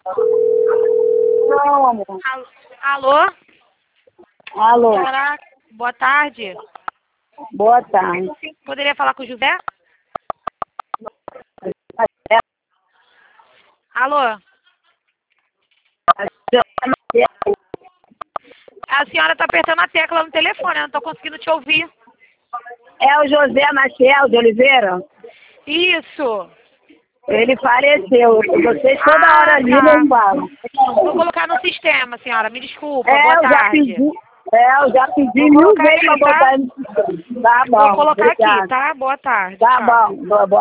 Não, amor. Alô? Alô. Caraca, boa tarde. Boa tarde. Poderia falar com o José? Alô? A senhora está apertando a tecla no telefone, eu não estou conseguindo te ouvir. É o José Maciel de Oliveira? Isso. Ele faleceu. Vocês toda hora ligam e falam. Vou colocar no sistema, senhora. Me desculpa. É, Boa eu já tarde. pedi. É, eu já pedi Vou 1000 colocar vezes pra aqui, tá? botar no sistema. Tá bom, Vou colocar obrigado. aqui, tá? Boa tarde. Tá Tchau. bom, boa